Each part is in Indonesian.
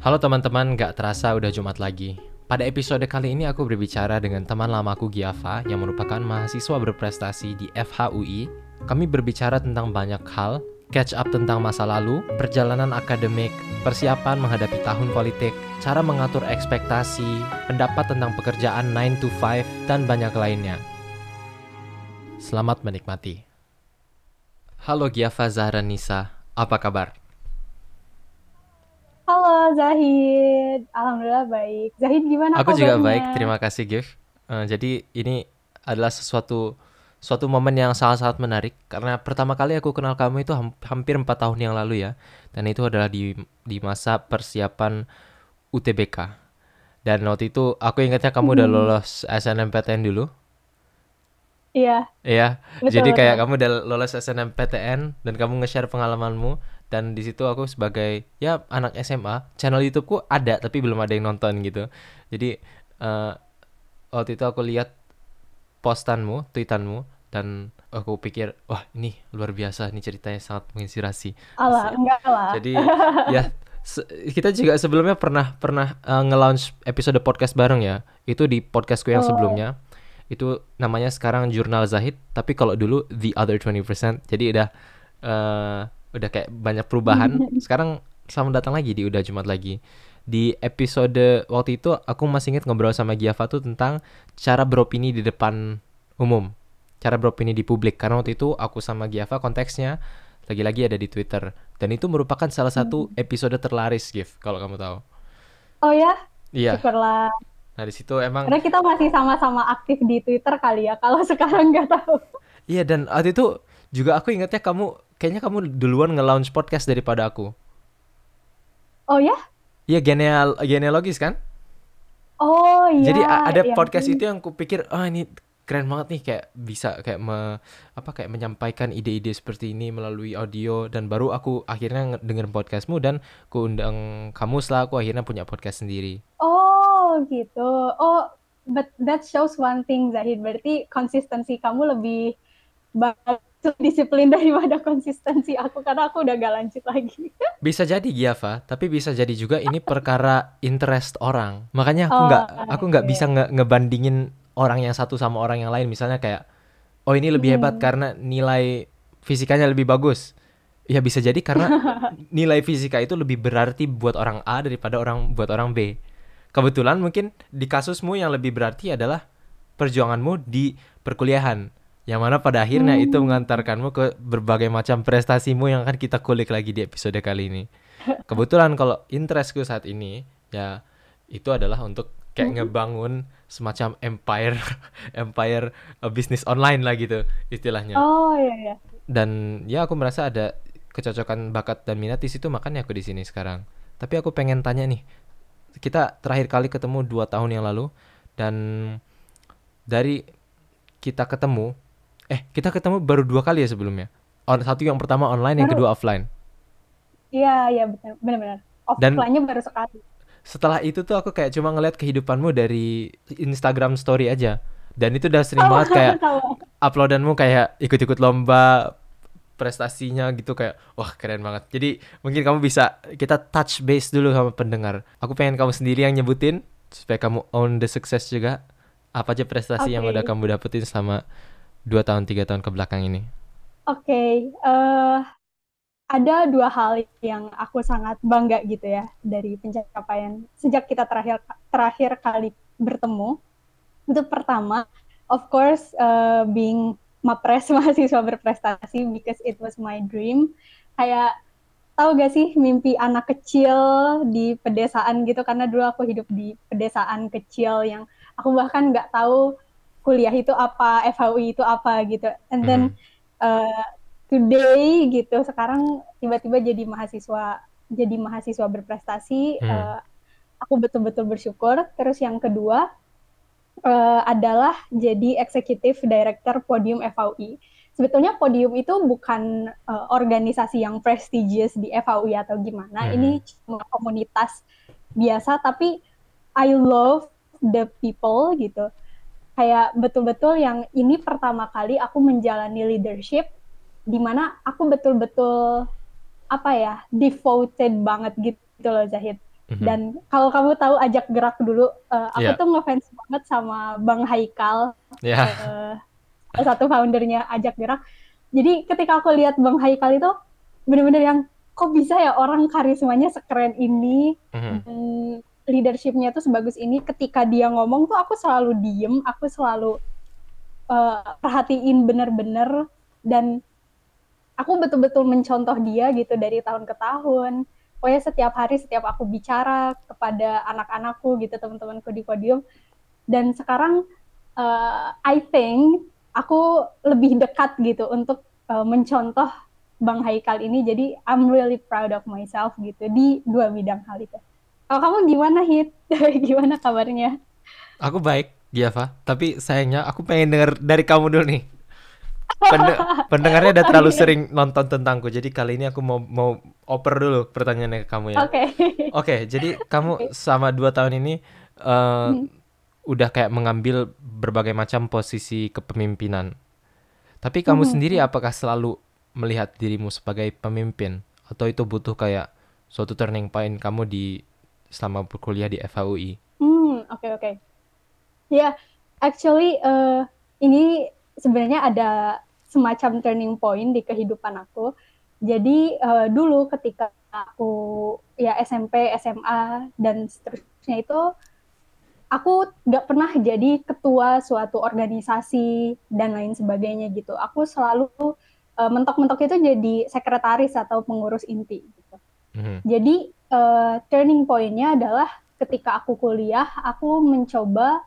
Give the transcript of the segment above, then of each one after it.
Halo teman-teman, gak terasa udah Jumat lagi. Pada episode kali ini aku berbicara dengan teman lamaku Giava yang merupakan mahasiswa berprestasi di FHUI. Kami berbicara tentang banyak hal, catch up tentang masa lalu, perjalanan akademik, persiapan menghadapi tahun politik, cara mengatur ekspektasi, pendapat tentang pekerjaan 9 to 5, dan banyak lainnya. Selamat menikmati. Halo Giava Zahra Nisa, apa kabar? Halo Zahid, Alhamdulillah baik. Zahid gimana Aku juga kabarnya? baik, terima kasih Giv. Jadi ini adalah suatu momen yang sangat-sangat menarik karena pertama kali aku kenal kamu itu hampir 4 tahun yang lalu ya. Dan itu adalah di masa persiapan UTBK. Dan waktu itu aku ingatnya kamu udah Hmm, lolos SNMPTN dulu. iya, Iya, jadi kayak betul-betul. kamu udah lolos SNMPTN dan kamu nge-share pengalamanmu dan di situ aku sebagai ya anak SMA, channel YouTubeku ada tapi belum ada yang nonton gitu. Jadi eh, waktu itu aku lihat postanmu, tweetanmu, dan aku pikir, wah ini luar biasa, ini ceritanya sangat menginspirasi. Alah, enggak lah. Jadi ya kita juga sebelumnya pernah pernah nge-launch episode podcast bareng ya. Itu di podcastku yang Oh. sebelumnya. Itu namanya sekarang Jurnal Zahid, tapi kalau dulu The Other 20%. Jadi eh, udah kayak banyak perubahan. Sekarang selamat datang lagi di Udah Jumat lagi. Di episode waktu itu aku masih ingat ngobrol sama Giava tuh tentang cara beropini di depan umum. Cara beropini di publik. Karena waktu itu aku sama Giava konteksnya lagi-lagi ada di Twitter. Dan itu merupakan salah satu episode terlaris, Gif, kalau kamu tahu. Oh ya, Iya. syukurlah. Nah, di situ emang Karena kita masih sama-sama aktif di Twitter kali ya. Kalau sekarang nggak tahu. iya, dan waktu itu juga aku ingatnya kamu kayaknya kamu duluan nge-launch podcast daripada aku. Oh ya? Iya, genealogis kan? Oh iya, Jadi ada ya podcast ampun. itu yang aku pikir, ah ini keren banget nih kayak bisa kayak kayak menyampaikan ide-ide seperti ini melalui audio dan baru aku akhirnya denger podcastmu dan aku undang kamu setelah aku akhirnya punya podcast sendiri. Oh gitu. Oh, but that shows one thing Zahid. Berarti konsistensi kamu lebih bagus disiplin daripada konsistensi aku karena aku udah gak lanjut lagi. Bisa jadi Giava, tapi bisa jadi juga ini perkara interest orang. Makanya aku nggak Oh, aku nggak bisa iya. ngebandingin orang yang satu sama orang yang lain. Misalnya kayak, oh ini lebih hebat Mm-mm. karena nilai fisikanya lebih bagus. Ya bisa jadi karena nilai fisika itu lebih berarti buat orang A daripada buat orang B. Kebetulan mungkin di kasusmu yang lebih berarti adalah perjuanganmu di perkuliahan. Yang mana pada akhirnya itu Hmm. mengantarkanmu ke berbagai macam prestasimu yang akan kita kulik lagi di episode kali ini. Kebetulan kalau interestku saat ini ya itu adalah untuk kayak Mm-mm. ngebangun semacam empire empire bisnis online lah gitu istilahnya. Oh iya ya. Dan ya aku merasa ada kecocokan bakat dan minat di situ makanya aku di sini sekarang. Tapi aku pengen tanya nih, kita terakhir kali ketemu 2 tahun yang lalu dan dari kita ketemu baru 2 kali ya sebelumnya. Satu yang pertama online, yang Baru kedua offline. iya iya benar benar. Dan Offline-nya baru sekali. setelah itu tuh aku kayak cuma ngeliat kehidupanmu dari Instagram story aja. Dan itu udah sering Sama banget kayak sama. uploadanmu kayak ikut-ikut lomba prestasinya gitu kayak wah keren banget. Jadi mungkin kamu bisa kita touch base dulu sama pendengar. Aku pengen kamu sendiri yang nyebutin supaya kamu own the success juga. Apa aja prestasi yang udah Oke. kamu dapetin selama 2 tahun 3 tahun ke belakang ini? Oke, ada dua hal yang aku sangat bangga gitu ya dari pencapaian sejak kita terakhir terakhir kali bertemu. Itu pertama, of course, being Mapres mahasiswa berprestasi because it was my dream. Kayak tahu gak sih mimpi anak kecil di pedesaan gitu karena dulu aku hidup di pedesaan kecil yang aku bahkan nggak tahu kuliah itu apa, FHUI itu apa gitu. And then Mhm. uh, today gitu sekarang tiba-tiba jadi mahasiswa berprestasi. Mhm. Aku betul-betul bersyukur. Terus yang kedua adalah jadi Executive Director Podium FAUI. Sebetulnya Podium itu bukan organisasi yang prestigious di FAUI atau gimana. Mhm. Ini cuma komunitas biasa, tapi I love the people gitu. Kayak betul-betul yang ini pertama kali aku menjalani leadership di mana aku betul-betul apa ya devoted banget gitu loh Zahid. Mhm. Dan kalau kamu tahu Ajak Gerak dulu, aku Iya. tuh ngefans banget sama Bang Haikal, Ya. salah satu foundernya Ajak Gerak. Jadi ketika aku lihat Bang Haikal itu bener-bener yang kok bisa ya orang karismanya sekeren ini, Mhm. dan leadershipnya tuh sebagus ini. Ketika dia ngomong tuh aku selalu diem, aku selalu perhatiin bener-bener, dan aku betul-betul mencontoh dia gitu dari tahun ke tahun. Pokoknya setiap hari, setiap aku bicara kepada anak-anakku gitu, teman-temanku di podium. Dan sekarang I think aku lebih dekat gitu untuk mencontoh Bang Haikal ini. Jadi I'm really proud of myself gitu di dua bidang hal itu. Kalau kamu gimana, Hit? Gimana kabarnya? Aku baik, Giava. Tapi sayangnya aku pengen denger dari kamu dulu nih. Pendengarnya udah terlalu Oke, sering nonton tentangku. Jadi kali ini aku mau mau oper dulu pertanyaannya ke kamu ya. oke. Oke, jadi kamu sama 2 tahun ini eh, udah kayak mengambil berbagai macam posisi kepemimpinan. Tapi kamu sendiri apakah selalu melihat dirimu sebagai pemimpin atau itu butuh kayak suatu turning point kamu di selama berkuliah di FHUI? Oke, oke. Ya, actually ini sebenarnya ada semacam turning point di kehidupan aku. Jadi dulu ketika aku ya SMP, SMA dan seterusnya itu aku nggak pernah jadi ketua suatu organisasi dan lain sebagainya gitu. Aku selalu mentok-mentok itu jadi sekretaris atau pengurus inti gitu. Mhm. Jadi turning point-nya adalah ketika aku kuliah, aku mencoba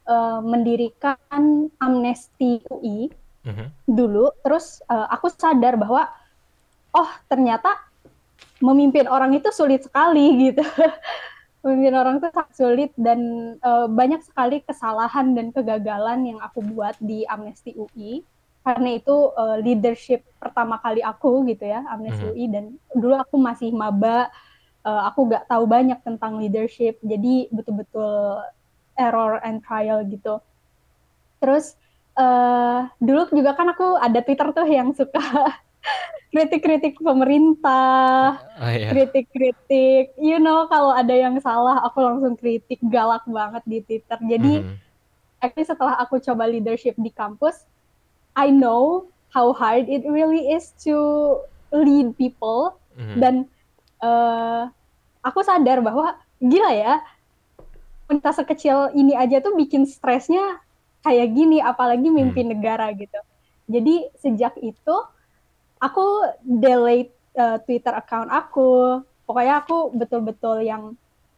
mendirikan Amnesty UI Mhm. dulu. Terus aku sadar bahwa oh ternyata memimpin orang itu sulit sekali gitu. Memimpin orang itu sangat sulit, dan banyak sekali kesalahan dan kegagalan yang aku buat di Amnesty UI. Karena itu leadership pertama kali aku gitu ya, Amnesty Mhm. UI, dan dulu aku masih maba, aku nggak tahu banyak tentang leadership, jadi betul-betul error and trial gitu. Terus dulu juga kan aku ada Twitter tuh yang suka kritik-kritik pemerintah, Oh iya. kritik-kritik, kalau ada yang salah aku langsung kritik galak banget di Twitter. Jadi Mhm. actually setelah aku coba leadership di kampus, I know how hard it really is to lead people, Mhm. dan uh, aku sadar bahwa gila ya, pemerintah sekecil ini aja tuh bikin stresnya kayak gini, apalagi Mhm. mimpin negara gitu. Jadi sejak itu aku delete Twitter account aku. Pokoknya aku betul-betul yang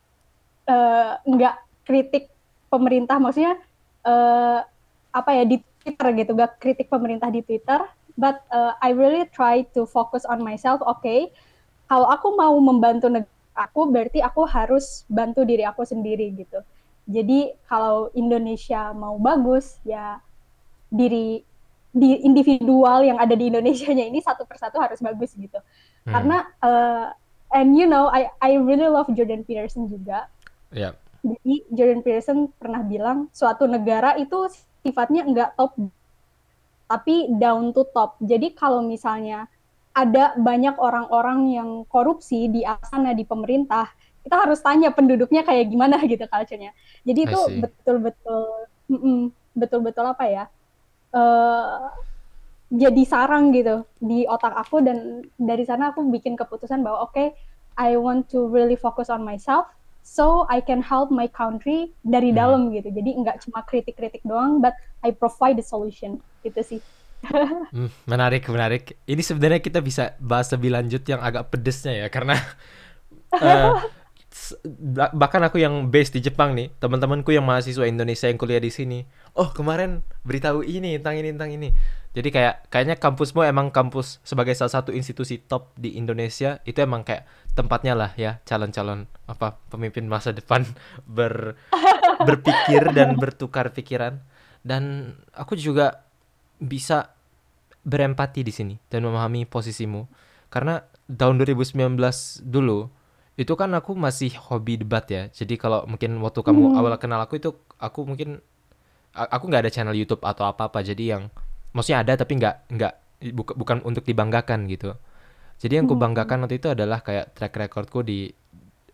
nggak kritik pemerintah, maksudnya uh, apa ya, di Twitter gitu, gak kritik pemerintah di Twitter, but I really try to focus on myself. Okay, kalau aku mau membantu negara aku, berarti aku harus bantu diri aku sendiri gitu. Jadi kalau Indonesia mau bagus, ya diri di individual yang ada di Indonesia-nya ini satu persatu harus bagus gitu. Mhm. Karena and I really love Jordan Peterson juga. Ya. Jadi Jordan Peterson pernah bilang suatu negara itu sifatnya enggak top tapi down to top. Jadi kalau misalnya ada banyak orang-orang yang korupsi di sana di pemerintah, kita harus tanya penduduknya kayak gimana gitu culture-nya. Jadi I itu see. betul-betul betul-betul apa ya? Uh, jadi sarang gitu di otak aku, dan dari sana aku bikin keputusan bahwa okay, I want to really focus on myself so I can help my country dari Mhm. dalam gitu. Jadi nggak cuma kritik-kritik doang, but I provide the solution gitu sih. Menarik, menarik. Ini sebenarnya kita bisa bahas lebih lanjut yang agak pedesnya ya, karena eh, bahkan aku yang base di Jepang nih, teman-temanku yang mahasiswa Indonesia yang kuliah di sini, oh kemarin beritahu ini tentang ini tentang ini. Jadi kayaknya kampusmu emang kampus sebagai salah satu institusi top di Indonesia itu emang kayak tempatnya lah ya calon-calon apa pemimpin masa depan ber berpikir dan bertukar pikiran. Dan aku juga bisa berempati di sini dan memahami posisimu. Karena tahun 2019 dulu itu kan aku masih hobi debat ya. Jadi kalau mungkin waktu kamu awal kenal aku itu aku mungkin aku nggak ada channel YouTube atau apa-apa. Jadi yang maksudnya ada tapi nggak bukan untuk dibanggakan gitu. Jadi yang kubanggakan waktu itu adalah kayak track recordku di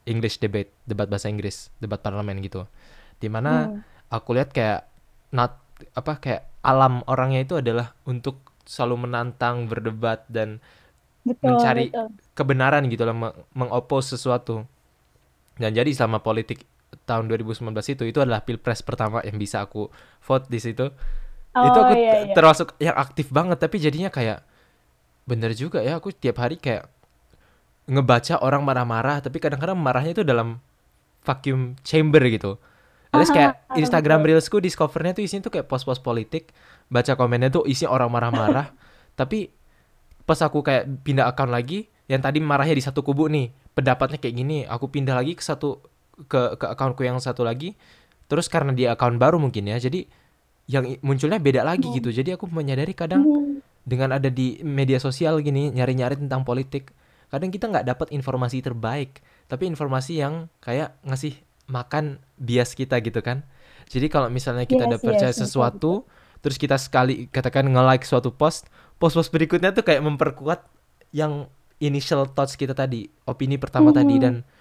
English debate, debat bahasa Inggris, debat parlemen gitu. Dimana Hmm, aku lihat kayak not apa kayak alam orangnya itu adalah untuk selalu menantang, berdebat dan betul, mencari betul. kebenaran gitu loh, mengopos sesuatu. Dan jadi selama politik tahun 2019 itu adalah pilpres pertama yang bisa aku vote di situ. Itu Oh aku iya, iya. termasuk yang aktif banget, tapi jadinya kayak bener juga ya, aku tiap hari kayak ngebaca orang marah-marah, tapi kadang-kadang marahnya itu dalam vacuum chamber gitu. Alias kayak Instagram Betul. Reelsku discovernya tuh isinya tuh kayak post-post politik, baca komennya tuh isi orang marah-marah, tapi pas aku kayak pindah account lagi, yang tadi marahnya di satu kubu nih, pendapatnya kayak gini, aku pindah lagi ke satu ke accountku yang satu lagi, terus karena dia account baru mungkin ya, jadi yang munculnya beda lagi gitu. Hmm. Jadi aku menyadari kadang Hmm. dengan ada di media sosial gini nyari-nyari tentang politik, kadang kita nggak dapat informasi terbaik, tapi informasi yang kayak ngasih makan bias kita gitu kan. Jadi kalau misalnya kita udah Yes, percaya yes, betul, betul. sesuatu, terus kita sekali katakan nge-like suatu post, post-post berikutnya tuh kayak memperkuat yang initial thoughts kita tadi, opini pertama tadi. Hmm. Dan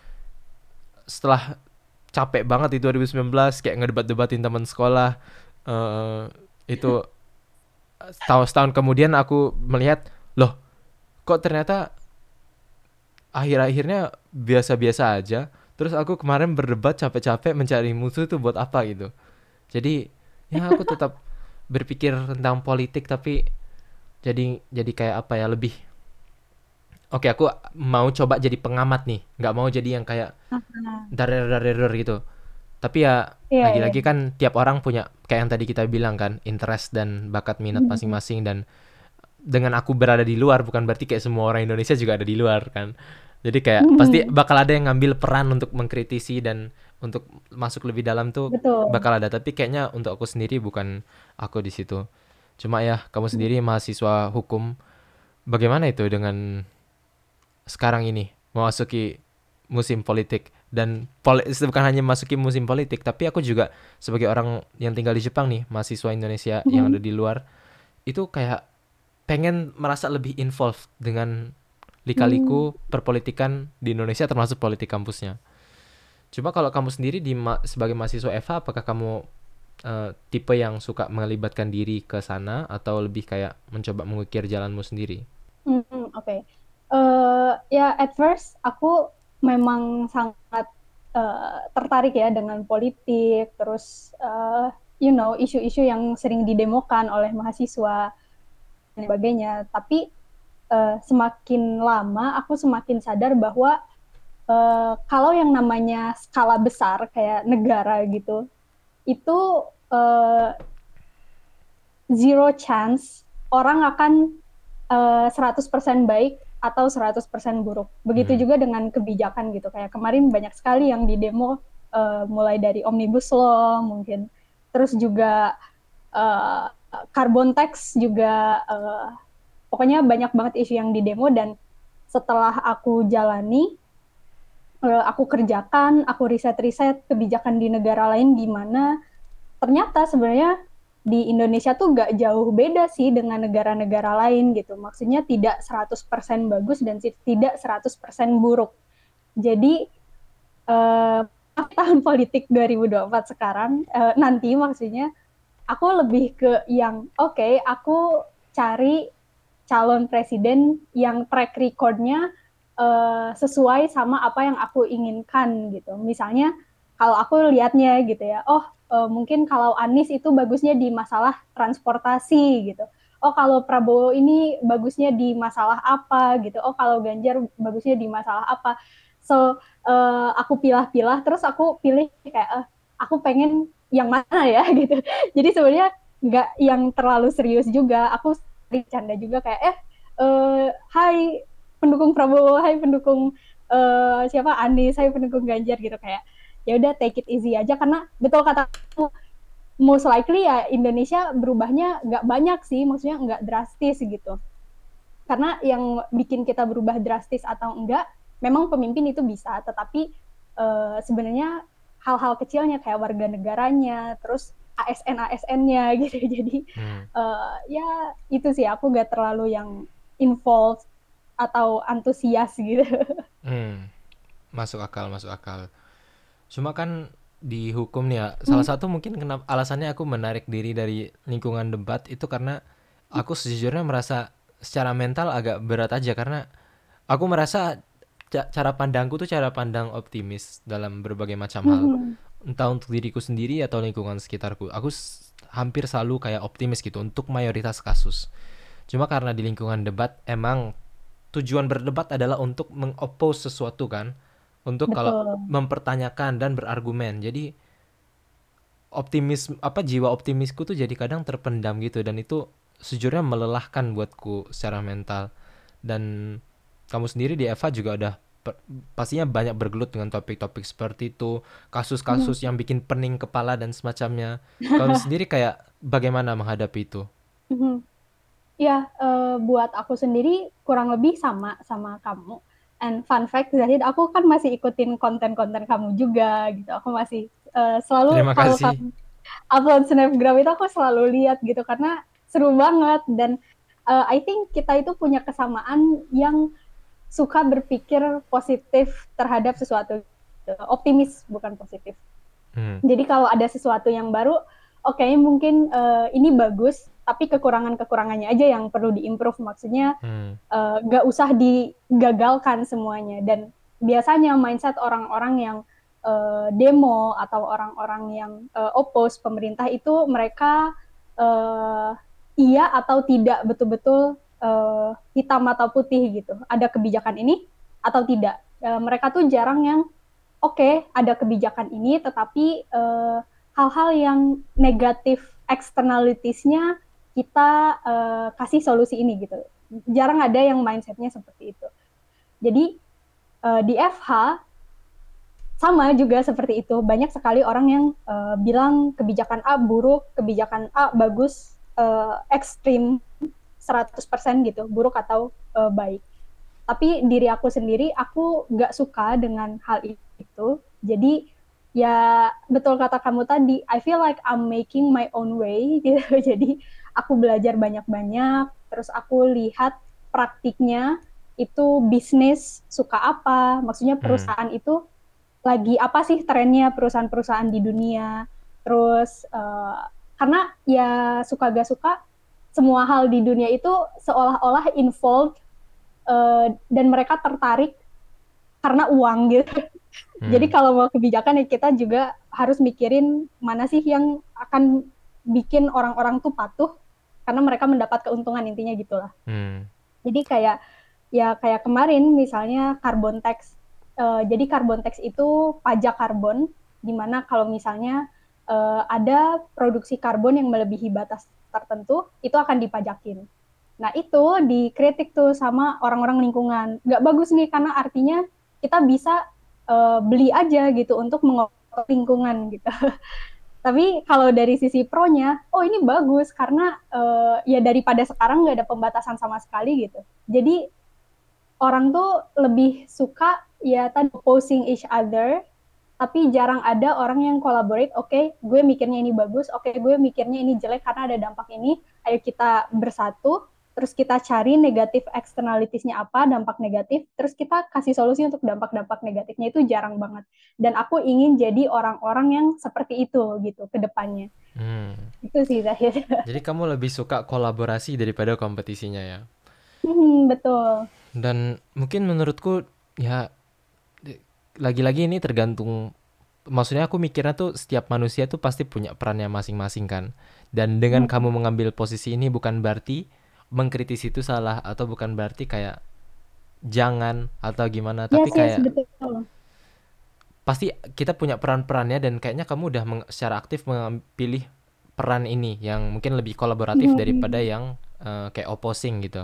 setelah capek banget di 2019 kayak ngedebat-debatin teman sekolah, eh itu setahun kemudian aku melihat, loh kok ternyata akhir-akhirnya biasa-biasa aja. Terus aku kemarin berdebat capek-capek mencari musuh itu buat apa gitu. Jadi ya aku tetap berpikir tentang politik, tapi jadi kayak apa ya, lebih oke, aku mau coba jadi pengamat nih, nggak mau jadi yang kayak Ah, darer gitu. Tapi ya iya, iya. lagi-lagi kan tiap orang punya kayak yang tadi kita bilang kan, interest dan bakat minat Hmm. masing-masing. Dan dengan aku berada di luar bukan berarti kayak semua orang Indonesia juga ada di luar kan. Jadi kayak pasti Hmm. bakal ada yang ngambil peran untuk mengkritisi dan untuk masuk lebih dalam tuh Betul. bakal ada. Tapi kayaknya untuk aku sendiri bukan aku di situ. Cuma ya kamu sendiri mahasiswa hukum, bagaimana itu dengan sekarang ini memasuki musim politik, dan bukan hanya masuki musim politik, tapi aku juga sebagai orang yang tinggal di Jepang nih, mahasiswa Indonesia yang Hmm. ada di luar, itu kayak pengen merasa lebih involved dengan Hmm. lika-liku perpolitikan di Indonesia termasuk politik kampusnya. Cuma kalau kamu sendiri sebagai mahasiswa FH, apakah kamu tipe yang suka melibatkan diri ke sana atau lebih kayak mencoba mengukir jalanmu sendiri? Oke. Ya, at first aku memang sangat tertarik ya dengan politik, terus isu-isu yang sering didemokan oleh mahasiswa dan sebagainya. Tapi semakin lama aku semakin sadar bahwa kalau yang namanya skala besar kayak negara gitu, itu uh, zero chance orang akan 100% baik atau 100% buruk. Begitu Hmm. juga dengan kebijakan gitu. Kayak kemarin banyak sekali yang di demo mulai dari Omnibus Law mungkin. Terus juga uh, carbon tax juga pokoknya banyak banget isu yang di demo. Dan setelah aku jalani, aku kerjakan, aku riset-riset kebijakan di negara lain gimana, ternyata sebenarnya di Indonesia tuh nggak jauh beda sih dengan negara-negara lain gitu. Maksudnya tidak 100% bagus dan tidak 100% buruk. Jadi eh, tahun politik 2024 sekarang, nanti maksudnya aku lebih ke yang oke, aku cari calon presiden yang track recordnya sesuai sama apa yang aku inginkan gitu. Misalnya kalau aku lihatnya gitu ya, oh mungkin kalau Anies itu bagusnya di masalah transportasi gitu. Oh kalau Prabowo ini bagusnya di masalah apa gitu. Oh kalau Ganjar bagusnya di masalah apa. So aku pilah-pilah, terus aku pilih kayak aku pengen yang mana ya gitu. Jadi sebenarnya nggak yang terlalu serius juga. Aku bercanda juga kayak hai pendukung Prabowo, hai pendukung siapa Anies, hai pendukung Ganjar gitu, kayak ya udah take it easy aja. Karena betul kata kamu, most likely ya Indonesia berubahnya nggak banyak sih, maksudnya nggak drastis gitu. Karena yang bikin kita berubah drastis atau enggak, memang pemimpin itu bisa, tetapi sebenarnya hal-hal kecilnya kayak warga negaranya, terus ASN-ASN-nya gitu. Jadi Hmm. ya itu sih, aku gak terlalu yang involved atau antusias gitu. Hmm. Masuk akal, masuk akal. Cuma kan di hukum nih ya, salah Hmm. satu mungkin kenapa alasannya aku menarik diri dari lingkungan debat itu karena aku sejujurnya merasa secara mental agak berat aja karena aku merasa cara pandangku tuh cara pandang optimis dalam berbagai macam hal. Hmm. Entah untuk diriku sendiri atau lingkungan sekitarku. Aku hampir selalu kayak optimis gitu untuk mayoritas kasus. Cuma karena di lingkungan debat emang tujuan berdebat adalah untuk mengoppose sesuatu kan, untuk kalau Betul. mempertanyakan dan berargumen. Jadi jiwa optimisku tuh jadi kadang terpendam gitu dan itu sejujurnya melelahkan buatku secara mental. Dan kamu sendiri di Eva juga udah pastinya banyak bergelut dengan topik-topik seperti itu, Hmm. kasus-kasus yang bikin pening kepala dan semacamnya. Kamu sendiri kayak bagaimana menghadapi itu? Hmm. Ya, buat aku sendiri kurang lebih sama sama kamu. And fun fact, Zahid, aku kan masih ikutin konten-konten kamu juga gitu. Aku masih selalu Terima kalau kasih. kamu upload snapgram itu aku selalu lihat gitu karena seru banget dan I think kita itu punya kesamaan yang suka berpikir positif terhadap sesuatu, optimis bukan positif. Hmm. Jadi kalau ada sesuatu yang baru, oke mungkin ini bagus, tapi kekurangan-kekurangannya aja yang perlu diimprove. Maksudnya Hmm. nggak usah digagalkan semuanya. Dan biasanya mindset orang-orang yang demo atau orang-orang yang oppose pemerintah itu mereka uh, iya atau tidak betul-betul hitam atau putih gitu. Ada kebijakan ini atau tidak. Mereka tuh jarang yang oke, ada kebijakan ini, tetapi hal-hal yang negatif externalities-nya kita kasih solusi ini gitu. Jarang ada yang mindset-nya seperti itu. Jadi di FH sama juga seperti itu. Banyak sekali orang yang bilang kebijakan A buruk, kebijakan A bagus, ekstrim 100% gitu, buruk atau baik. Tapi diri aku sendiri, aku nggak suka dengan hal itu. Jadi ya betul kata kamu tadi, I feel like I'm making my own way gitu. Jadi aku belajar banyak-banyak, terus aku lihat praktiknya itu bisnis suka apa, maksudnya Hmm. perusahaan itu lagi apa sih trennya perusahaan-perusahaan di dunia. Terus karena ya suka gak suka semua hal di dunia itu seolah-olah involved dan mereka tertarik karena uang gitu. Jadi Hmm. kalau mau kebijakan ya kita juga harus mikirin mana sih yang akan bikin orang-orang tuh patuh karena mereka mendapat keuntungan intinya gitulah. Hmm. Jadi kayak ya kayak kemarin misalnya carbon tax. Jadi carbon tax itu pajak karbon di mana kalau misalnya ada produksi karbon yang melebihi batas tertentu itu akan dipajakin. Nah itu dikritik tuh sama orang-orang lingkungan. Nggak bagus nih karena artinya kita bisa beli aja gitu untuk mengolah lingkungan gitu. Tapi kalau dari sisi pro-nya, oh ini bagus karena ya daripada sekarang nggak ada pembatasan sama sekali gitu. Jadi orang tuh lebih suka ya tadi opposing each other, tapi jarang ada orang yang collaborate. Oke, gue mikirnya ini bagus, oke gue mikirnya ini jelek karena ada dampak ini. Ayo kita bersatu, terus kita cari negatif externalities-nya apa, dampak negatif, terus kita kasih solusi untuk dampak-dampak negatifnya itu jarang banget. Dan aku ingin jadi orang-orang yang seperti itu gitu ke depannya. Hmm. Itu sih Zahid. Jadi kamu lebih suka kolaborasi daripada kompetisinya ya? Betul. Dan mungkin menurutku ya lagi-lagi ini tergantung, maksudnya aku mikirnya tuh setiap manusia tuh pasti punya perannya masing-masing kan. Dan dengan Hmm. kamu mengambil posisi ini bukan berarti mengkritisi itu salah atau bukan berarti kayak jangan atau gimana, tapi Yes, yes, kayak betul. pasti kita punya peran-perannya dan kayaknya kamu udah secara aktif memilih peran ini yang mungkin lebih kolaboratif daripada yang kayak opposing gitu.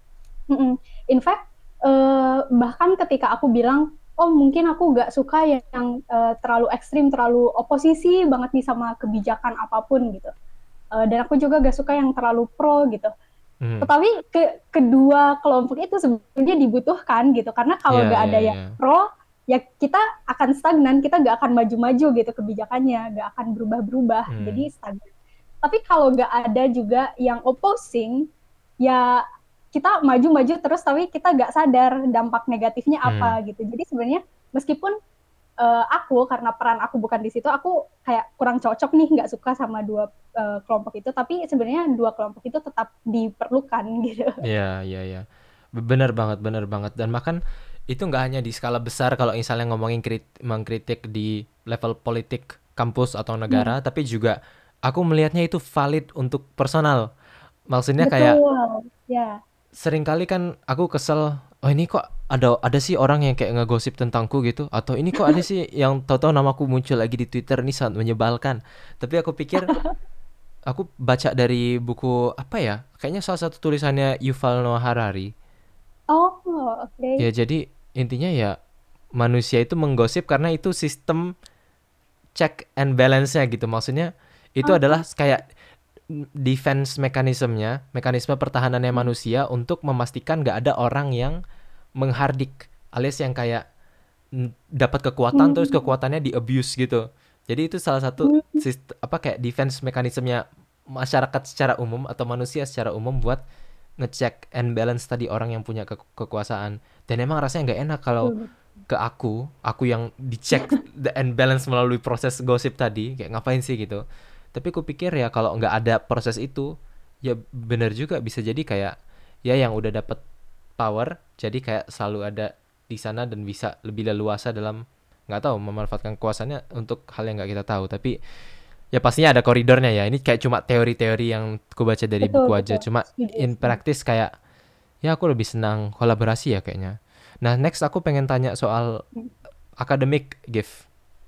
In fact, bahkan ketika aku bilang, oh mungkin aku nggak suka yang terlalu ekstrim, terlalu oposisi banget nih sama kebijakan apapun gitu. Dan aku juga gak suka yang terlalu pro gitu. Hmm. Tetapi kedua kelompok itu sebenarnya dibutuhkan gitu. Karena kalau Iya, nggak iya, ada yang iya. pro, ya kita akan stagnan, kita nggak akan maju-maju gitu kebijakannya, nggak akan berubah-berubah. Hmm. Jadi stagnan. Tapi kalau nggak ada juga yang opposing, ya kita maju-maju terus tapi kita nggak sadar dampak negatifnya Hmm. apa gitu. Jadi sebenarnya meskipun aku karena peran aku bukan di situ, aku kayak kurang cocok nih, nggak suka sama dua kelompok itu, tapi sebenarnya dua kelompok itu tetap diperlukan gitu. Iya, iya, iya. Bener banget, bener banget. Dan bahkan itu nggak hanya di skala besar kalau misalnya ngomongin mengkritik di level politik kampus atau negara, tapi juga aku melihatnya itu valid untuk personal. Maksudnya kayak Betul, ya. seringkali kan aku kesel, oh ini kok ada sih orang yang kayak ngegosip tentangku gitu, atau ini kok ada sih yang tahu-tahu namaku muncul lagi di Twitter, ini sangat menyebalkan. Tapi aku pikir aku baca dari buku apa ya? Kayaknya salah satu tulisannya Yuval Noah Harari. Oh, oke. Ya jadi intinya ya manusia itu menggosip karena itu sistem check and balance-nya gitu. Maksudnya itu Ah, adalah kayak defense mekanismenya, mekanisme pertahanannya manusia untuk memastikan gak ada orang yang menghardik, alias yang kayak dapat kekuatan terus hmm, kekuatannya di abuse gitu. Jadi itu salah satu hmm, sistem apa kayak defense mekanismenya masyarakat secara umum atau manusia secara umum buat ngecek and balance tadi orang yang punya kekuasaan. Dan emang rasanya nggak enak kalau betul. ke aku yang dicek the and balance melalui proses gosip tadi, kayak ngapain sih gitu. Tapi aku pikir ya kalau nggak ada proses itu, ya bener juga bisa jadi kayak ya yang udah dapet power, jadi kayak selalu ada di sana dan bisa lebih leluasa dalam nggak tahu memanfaatkan kuasanya untuk hal yang nggak kita tahu. Tapi ya pastinya ada koridornya ya. Ini kayak cuma teori-teori yang aku baca dari Betul, buku aja. betul. Cuma Setuju, in setuju. practice kayak ya aku lebih senang kolaborasi ya kayaknya. Nah, next aku pengen tanya soal akademik, Gif.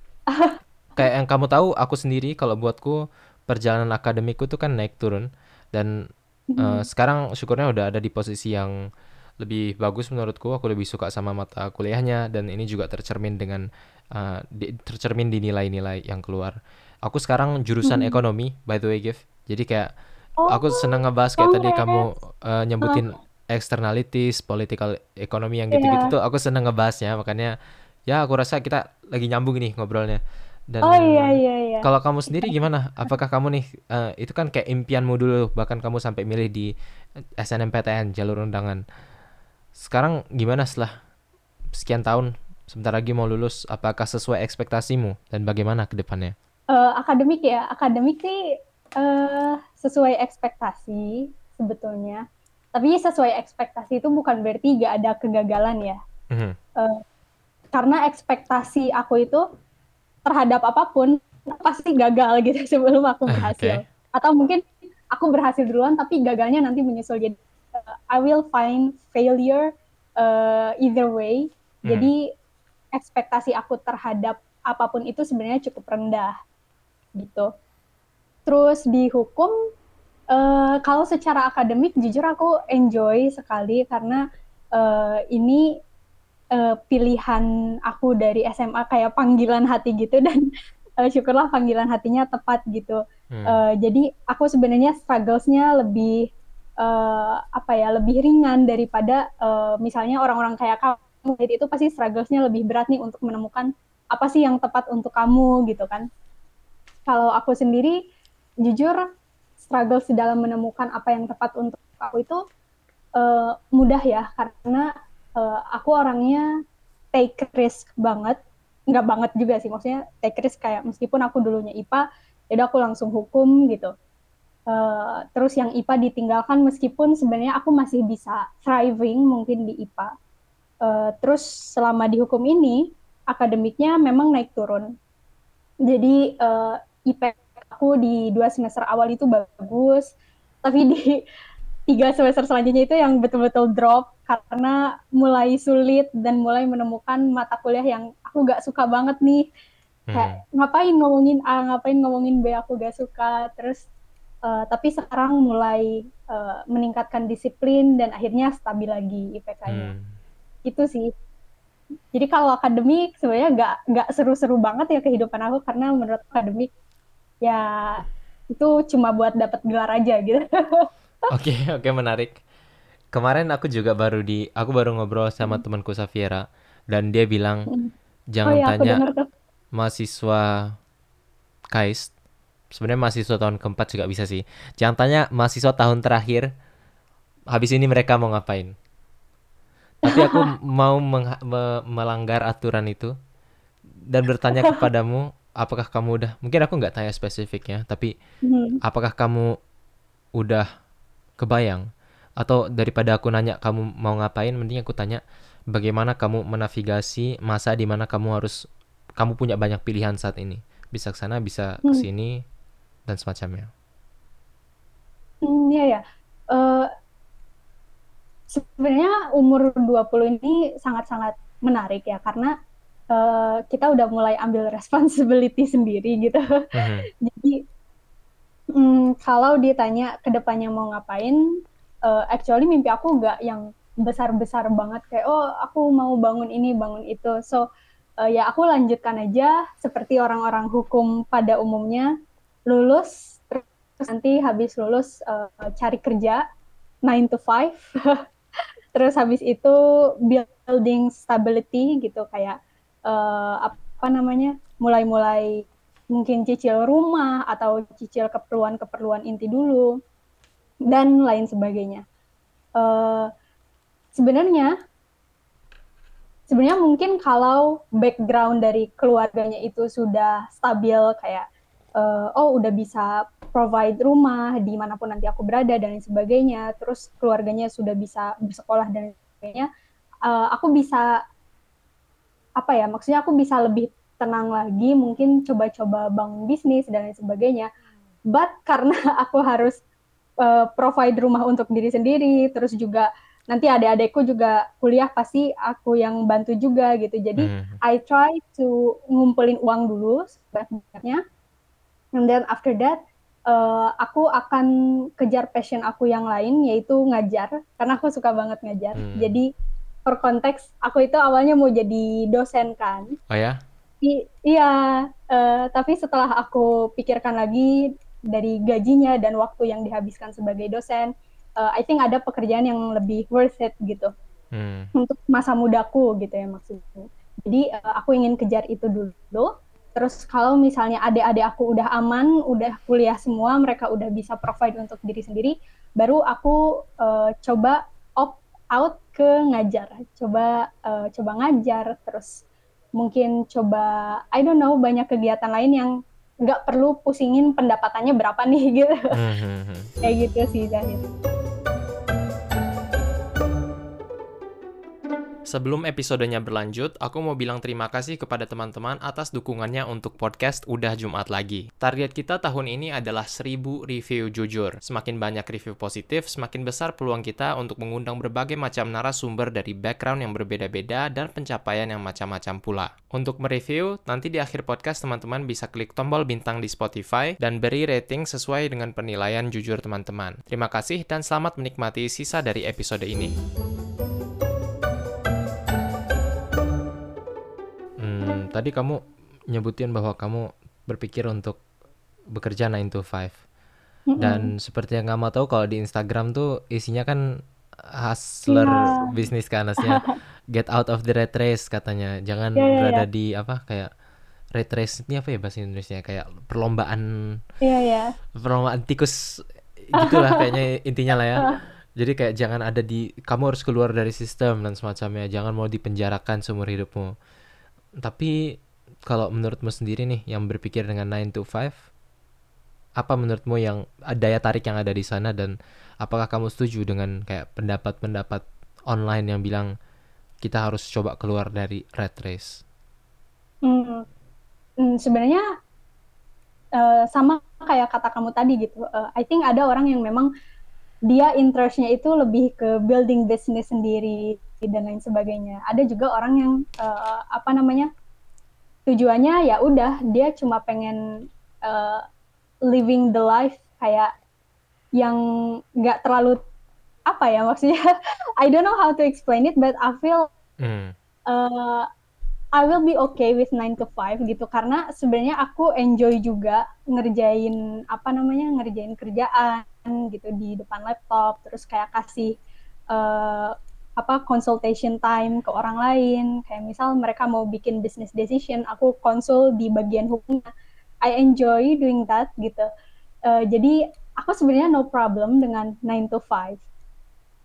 Kayak yang kamu tahu, aku sendiri kalau buatku perjalanan akademikku tuh kan naik turun dan Hmm. sekarang syukurnya udah ada di posisi yang lebih bagus menurutku. Aku lebih suka sama mata kuliahnya dan ini juga tercermin dengan tercermin di nilai-nilai yang keluar. Aku sekarang jurusan Hmm. ekonomi, by the way, Gif. Jadi kayak aku senang Oh, ngebahas kayak tadi kamu congrats. nyebutin Ah, externalities, political ekonomi yang gitu-gitu iya. tuh aku senang ngebahasnya. Makanya ya aku rasa kita lagi nyambung nih ngobrolnya. Dan Oh, iya, iya, iya. kalau kamu sendiri gimana? Apakah kamu nih itu kan kayak impianmu dulu bahkan kamu sampai milih di SNMPTN jalur undangan. Sekarang gimana setelah sekian tahun sebentar lagi mau lulus apakah sesuai ekspektasimu dan bagaimana ke depannya? Akademik ya, akademik sih sesuai ekspektasi sebetulnya. Tapi sesuai ekspektasi itu bukan berarti gak ada kegagalan ya. Mhm. Eh, karena ekspektasi aku itu terhadap apapun pasti gagal gitu sebelum aku berhasil. Oke. Atau mungkin aku berhasil duluan tapi gagalnya nanti menyusul. Jadi I will find failure either way. Mhm. Jadi ekspektasi aku terhadap apapun itu sebenarnya cukup rendah gitu. Terus di hukum, kalau secara akademik jujur aku enjoy sekali karena ini pilihan aku dari SMA kayak panggilan hati gitu dan syukurlah panggilan hatinya tepat gitu. Hmm. Jadi aku sebenarnya struggles-nya lebih apa ya, lebih ringan daripada misalnya orang-orang kayak kamu. Jadi itu pasti struggles-nya lebih berat nih untuk menemukan apa sih yang tepat untuk kamu gitu kan. Kalau aku sendiri jujur struggle dalam menemukan apa yang tepat untuk aku itu mudah ya karena aku orangnya take risk banget, nggak banget juga sih, maksudnya take risk kayak meskipun aku dulunya IPA jadi aku langsung hukum gitu. Terus yang IPA ditinggalkan meskipun sebenarnya aku masih bisa thriving mungkin di IPA. Terus selama di hukum ini akademiknya memang naik turun, jadi IPK aku di 2 semester awal itu bagus, tapi di 3 semester selanjutnya itu yang betul-betul drop karena mulai sulit dan mulai menemukan mata kuliah yang aku gak suka banget nih. Hmm. Kayak ngapain ngomongin A, ngapain ngomongin B, aku gak suka. Terus tapi sekarang mulai meningkatkan disiplin dan akhirnya stabil lagi IPK-nya. Hmm. Itu sih. Jadi kalau akademik sebenarnya nggak seru-seru banget ya kehidupan aku karena menurut akademik ya itu cuma buat dapat gelar aja gitu. Oke, oke, menarik. Kemarin aku baru ngobrol sama temanku Safiera dan dia bilang Oh jangan ya aku tanya dengar tuh. mahasiswa KAIS, sebenarnya mahasiswa tahun keempat juga bisa sih. Jangan tanya mahasiswa tahun terakhir habis ini mereka mau ngapain. Tapi aku mau melanggar aturan itu dan bertanya kepadamu, apakah kamu udah, mungkin aku nggak tanya spesifiknya, tapi Mhm. apakah kamu udah kebayang? Atau daripada aku nanya kamu mau ngapain, mending aku tanya bagaimana kamu menavigasi masa di mana kamu punya banyak pilihan saat ini. Bisa ke sana, bisa ke Hmm. sini dan semacamnya. Iya ya. Eh, Sebenarnya umur 20 ini sangat-sangat menarik ya, karena kita udah mulai ambil responsibility sendiri gitu. Mhm. Jadi kalau ditanya ke depannya mau ngapain, actually mimpi aku nggak yang besar-besar banget kayak oh aku mau bangun ini bangun itu. So ya aku lanjutkan aja seperti orang-orang hukum pada umumnya, lulus terus nanti habis lulus cari kerja 9 to 5. Terus habis itu building stability gitu, kayak apa namanya, mulai-mulai mungkin cicil rumah atau cicil keperluan-keperluan inti dulu dan lain sebagainya. Uh, sebenarnya sebenarnya mungkin kalau background dari keluarganya itu sudah stabil, kayak oh udah bisa provide rumah dimanapun nanti aku berada dan lain sebagainya, terus keluarganya sudah bisa bersekolah dan lain sebagainya, aku bisa apa ya, maksudnya aku bisa lebih tenang lagi, mungkin coba-coba bangun bisnis dan lain sebagainya. But karena aku harus provide rumah untuk diri sendiri, terus juga nanti adik-adikku juga kuliah pasti aku yang bantu juga gitu. Jadi Mhm. I try to ngumpulin uang dulu sebanyak-banyaknya, and then after that aku akan kejar passion aku yang lain, yaitu ngajar, karena aku suka banget ngajar. Hmm. Jadi per konteks, aku itu awalnya mau jadi dosen kan. Oh ya? Iya, tapi setelah aku pikirkan lagi dari gajinya dan waktu yang dihabiskan sebagai dosen, I think ada pekerjaan yang lebih worth it gitu Hmm. untuk masa mudaku gitu ya maksudnya. Jadi aku ingin kejar itu dulu. Terus kalau misalnya adik-adik aku udah aman, udah kuliah semua, mereka udah bisa provide untuk diri sendiri, baru aku coba opt out ke ngajar. Coba ngajar, terus mungkin coba I don't know, banyak kegiatan lain yang nggak perlu pusingin pendapatannya berapa nih gitu. Mhm. Kayak gitu sih Zahid. Sebelum episodenya berlanjut, aku mau bilang terima kasih kepada teman-teman atas dukungannya untuk podcast Udah Jumat Lagi. Target kita tahun ini adalah 1000 review jujur. Semakin banyak review positif, semakin besar peluang kita untuk mengundang berbagai macam narasumber dari background yang berbeda-beda dan pencapaian yang macam-macam pula. Untuk mereview, nanti di akhir podcast teman-teman bisa klik tombol bintang di Spotify dan beri rating sesuai dengan penilaian jujur teman-teman. Terima kasih dan selamat menikmati sisa dari episode ini. Tadi kamu nyebutin bahwa kamu berpikir untuk bekerja 9 to 5. Mm-mm. Dan seperti yang kamu tahu kalau di Instagram tuh isinya kan hustler Iya, bisnis kan, harusnya get out of the rat race katanya. iya, Jangan iya, iya, berada di apa kayak rat race ini apa ya bahasa Indonesia, kayak perlombaan iya, iya. perlombaan tikus gitulah kayaknya intinya lah ya. Jadi kayak jangan ada kamu harus keluar dari sistem dan semacamnya. Jangan mau dipenjarakan seumur hidupmu. Tapi kalau menurutmu sendiri nih yang berpikir dengan 9 to 5, apa menurutmu yang daya tarik yang ada di sana, dan apakah kamu setuju dengan kayak pendapat-pendapat online yang bilang kita harus coba keluar dari rat race? Hmm. Sebenarnya sama kayak kata kamu tadi gitu. I think ada orang yang memang dia interestnya itu lebih ke building business sendiri dan lain sebagainya. Ada juga orang yang apa namanya, tujuannya ya udah dia cuma pengen uh, living the life kayak yang nggak terlalu apa ya maksudnya. I don't know how to explain it, but I feel Hmm. uh, I will be okay with 9 to 5 gitu, karena sebenarnya aku enjoy juga ngerjain apa namanya, ngerjain kerjaan gitu di depan laptop, terus kayak kasih uh, apa consultation time ke orang lain, kayak misal mereka mau bikin business decision, aku konsul di bagian hukumnya. I enjoy doing that gitu. Jadi aku sebenarnya no problem dengan 9 to 5.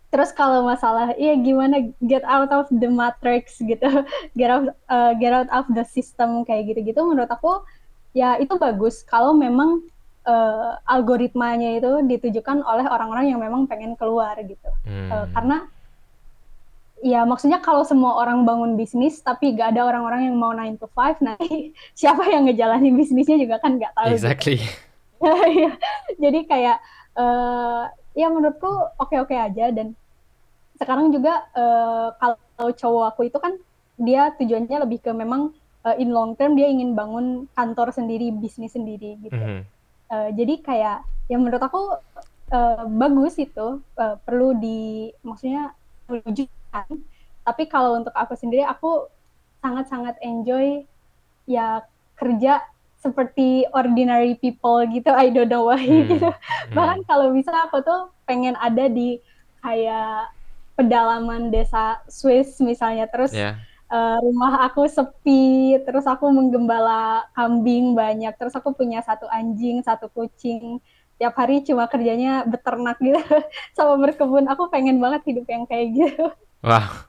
Terus kalau masalah iya gimana get out of the matrix gitu, get out of the system kayak gitu-gitu, menurut aku ya itu bagus kalau memang algoritmanya itu ditujukan oleh orang-orang yang memang pengen keluar gitu. Hmm, Karena ya maksudnya kalau semua orang bangun bisnis tapi gak ada orang-orang yang mau 9 to 5, nanti siapa yang ngejalanin bisnisnya juga kan nggak tahu gitu. exactly. Iya. Jadi kayak uh, ya menurutku oke-oke aja. Dan sekarang juga kalau cowok aku itu kan dia tujuannya lebih ke memang in long term dia ingin bangun kantor sendiri, bisnis sendiri gitu. Mhm. Jadi kayak yang menurut aku bagus itu, perlu maksudnya diwujudkan. Tapi kalau untuk aku sendiri, aku sangat-sangat enjoy ya kerja seperti ordinary people gitu. I don't know why gitu. Hmm, Bahkan hmm, kalau bisa aku tuh pengen ada di kayak pedalaman desa Swiss misalnya, terus ya. rumah aku sepi, terus aku menggembala kambing banyak, terus aku punya satu anjing, satu kucing, tiap hari cuma kerjanya beternak gitu sama berkebun. Aku pengen banget hidup yang kayak gitu. Wah,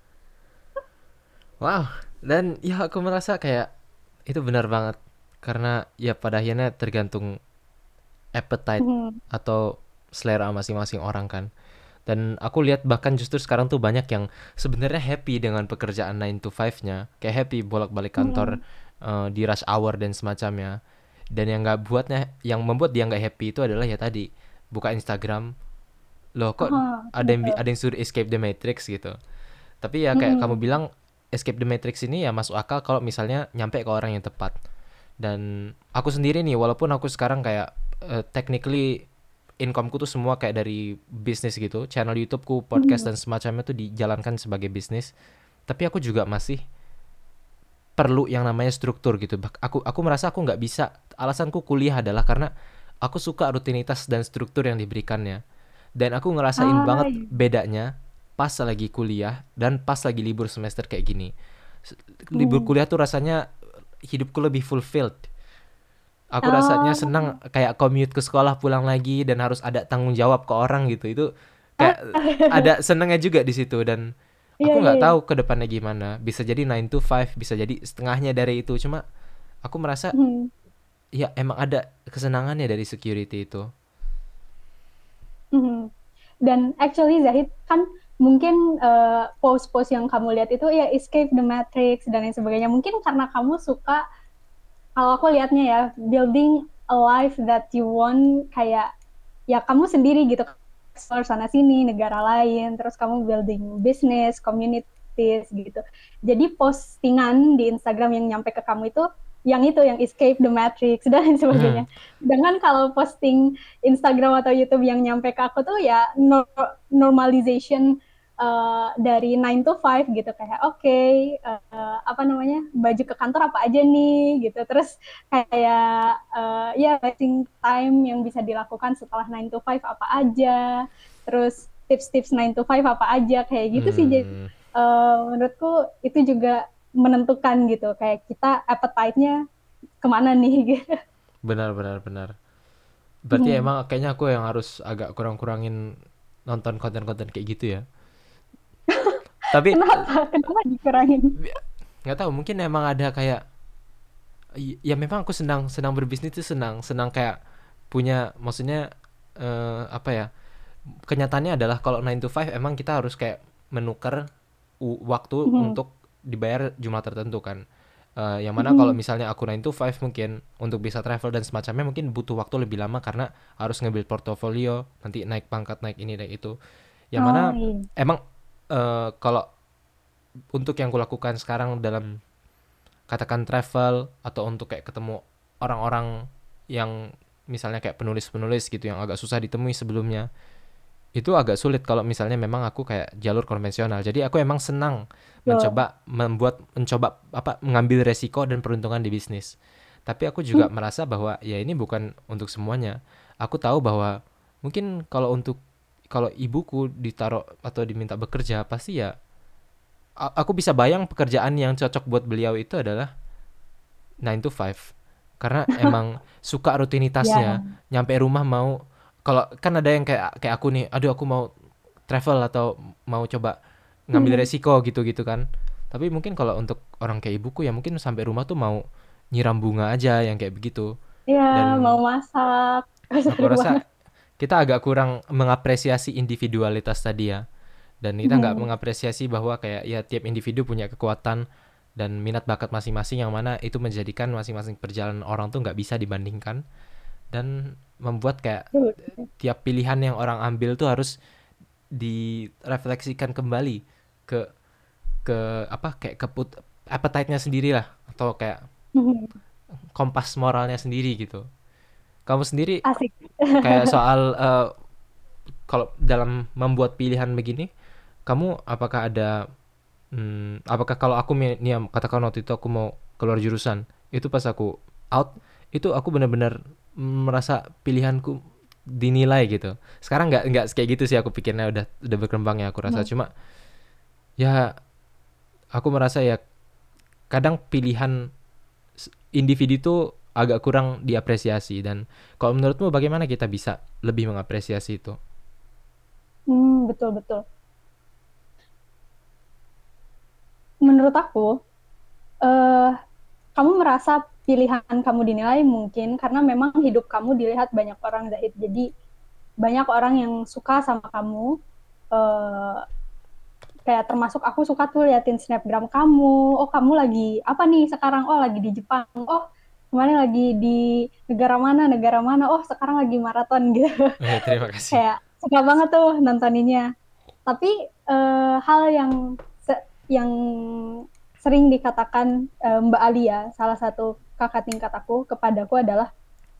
wow. Dan ya aku merasa kayak itu benar banget. Karena ya pada akhirnya tergantung appetite Hmm. atau selera masing-masing orang kan. Dan aku lihat bahkan justru sekarang tuh banyak yang sebenarnya happy dengan pekerjaan 9 to 5-nya. Kayak happy bolak-balik kantor Hmm. di rush hour dan semacamnya. Dan yang membuat dia nggak happy itu adalah ya tadi buka Instagram, loh kok Oh, ada betul. yang suruh escape the matrix gitu. Tapi ya kayak kamu Hmm. bilang escape the matrix ini ya masuk akal kalau misalnya nyampe ke orang yang tepat. Dan aku sendiri nih walaupun aku sekarang kayak technically incomeku tuh semua kayak dari bisnis gitu, channel YouTubeku, podcast Hmm. dan semacamnya tuh dijalankan sebagai bisnis. Tapi aku juga masih perlu yang namanya struktur gitu. Aku merasa aku nggak bisa. Alasanku kuliah adalah karena aku suka rutinitas dan struktur yang diberikannya. Dan aku ngerasain Ah, banget iya. bedanya pas lagi kuliah dan pas lagi libur semester kayak gini. Libur Hmm. kuliah tuh rasanya hidupku lebih fulfilled. Aku rasanya Oh, senang kayak commute ke sekolah pulang lagi dan harus ada tanggung jawab ke orang gitu. Itu ah, kayak ada senangnya juga di situ dan iya, aku iya, nggak iya. tahu ke depannya gimana. Bisa jadi 9 to 5, bisa jadi setengahnya dari itu. Cuma aku merasa Hmm. ya emang ada kesenangannya dari security itu. Hmm. Dan actually Zahid kan mungkin post-post yang kamu lihat itu ya escape the matrix dan lain sebagainya. Mungkin karena kamu suka, kalau aku lihatnya ya, building a life that you want, kayak ya kamu sendiri gitu, explore sana sini negara lain, terus kamu building business communities gitu. Jadi postingan di Instagram yang nyampe ke kamu itu yang escape the matrix dan lain Hmm, sebagainya. Sedangkan kalau posting Instagram atau YouTube yang nyampe ke aku tuh ya normalization dari 9 to 5 gitu, kayak oke, apa namanya, baju ke kantor apa aja nih gitu, terus kayak ya wasting time yang bisa dilakukan setelah 9 to 5 apa aja, terus tips-tips 9 to 5 apa aja kayak gitu sih. Jadi hmm, menurutku itu juga menentukan gitu kayak kita appetite-nya kemana nih gitu. benar benar benar. Berarti emang kayaknya aku yang harus agak kurang-kurangin nonton konten-konten kayak gitu ya. Tapi Kenapa dikurangin? nggak tahu mungkin emang ada kayak ya memang aku senang senang berbisnis itu senang senang kayak punya maksudnya apa ya, kenyataannya adalah kalau 9 to 5 emang kita harus kayak menukar waktu untuk dibayar jumlah tertentu kan. Yang mana kalau misalnya aku 9 to 5 mungkin untuk bisa travel dan semacamnya mungkin butuh waktu lebih lama karena harus nge-build portofolio, nanti naik pangkat, naik ini, naik itu. Yang mana Oh iya. emang kalau untuk yang kulakukan sekarang dalam katakan travel atau untuk kayak ketemu orang-orang yang misalnya kayak penulis-penulis gitu yang agak susah ditemui sebelumnya, itu agak sulit kalau misalnya memang aku kayak jalur konvensional. Jadi aku emang senang Betul. mencoba apa mengambil resiko dan peruntungan di bisnis. Tapi aku juga merasa bahwa ya ini bukan untuk semuanya. Aku tahu bahwa mungkin kalau ibuku ditaruh atau diminta bekerja pasti ya aku bisa bayang pekerjaan yang cocok buat beliau itu adalah 9 to 5. Karena emang suka Ya. rutinitasnya, nyampe rumah mau kalau kan ada yang kayak kayak aku nih, aduh aku mau travel atau mau coba ngambil Mhm. resiko gitu-gitu kan. Tapi mungkin kalau untuk orang kayak ibuku ya mungkin sampai rumah tuh mau nyiram bunga aja yang kayak begitu. Iya, mau Dan masak. aku Seru banget. rasa kita agak kurang mengapresiasi individualitas tadi ya. Dan kita nggak Mhm. mengapresiasi bahwa kayak ya tiap individu punya kekuatan dan minat bakat masing-masing yang mana itu menjadikan masing-masing perjalanan orang tuh nggak bisa dibandingkan dan membuat kayak Betul. tiap pilihan yang orang ambil tuh harus direfleksikan kembali ke apa kayak appetite-nya sendiri lah atau kayak Mhm. kompas moralnya sendiri gitu. Kamu sendiri Asik. kayak soal kalau dalam membuat pilihan begini, kamu apakah ada apakah kalau aku nih katakan waktu itu aku mau keluar jurusan, itu pas aku out, itu aku benar-benar merasa pilihanku dinilai gitu. Sekarang nggak kayak gitu sih aku pikirnya udah berkembang ya aku rasa. Mhm. Cuma ya aku merasa ya kadang pilihan individu itu agak kurang diapresiasi dan kalau menurutmu bagaimana kita bisa lebih mengapresiasi itu? Betul betul. Menurut aku, eh kamu merasa pilihan kamu dinilai mungkin karena memang hidup kamu dilihat banyak orang, Zahid. Jadi banyak orang yang suka sama kamu. eh Kayak termasuk aku suka tuh liatin snapgram kamu. Oh, kamu lagi apa nih sekarang? Oh, lagi di Jepang. Oh, kemarin lagi di negara mana? Negara mana? Oh, sekarang lagi maraton gitu. Terima kasih. Kayak suka banget tuh nontoninnya. Tapi hal yang sering dikatakan Mbak Alia, salah satu kakak tingkat aku kepadaku adalah